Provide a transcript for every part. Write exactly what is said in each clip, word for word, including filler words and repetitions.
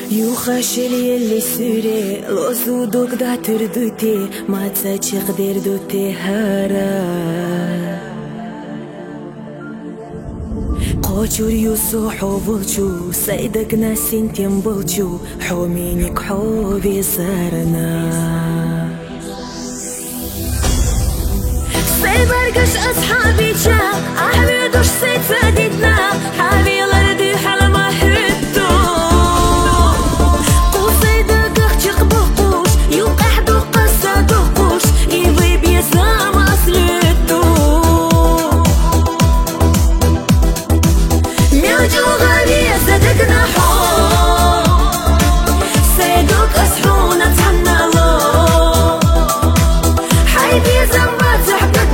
يخشل يلي سوري لوسو دوك دا تردوتي ما تساچي قدر دوتي هارا قوچور يوسو حوبلچو سيدك ناسين تيمبلچو حومينك حوبي سارنا سيبرقش أصحابي جا أحمدوش سيد فادتنا حابي الأرضي حال ما حدو قصيدك اختيق بقوش يوقع دو قصة دقوش يبي بيسام أصلتو ميوجو غالي صدقنا حو سيدوك أصحونا تحنا لو حيبي زنبات تحبك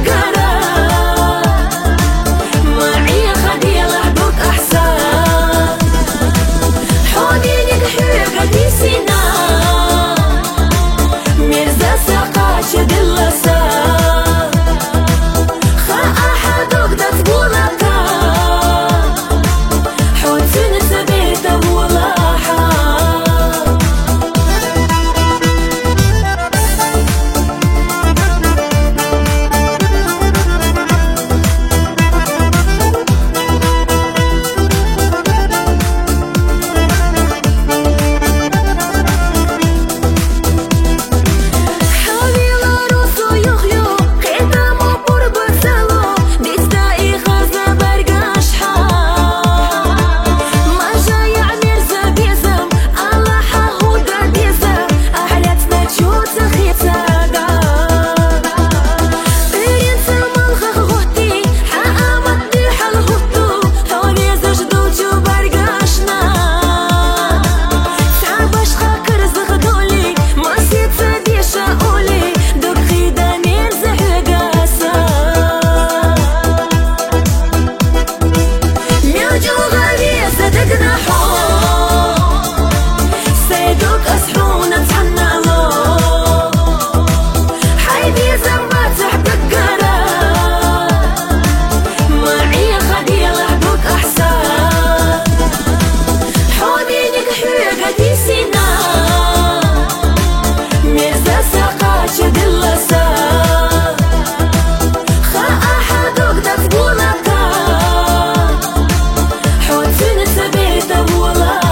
حوت في نسبيته ولا